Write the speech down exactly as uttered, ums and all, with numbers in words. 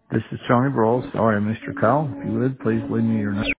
This is Tony Broll. Sorry, Mister Call. If you would, please leave me your number.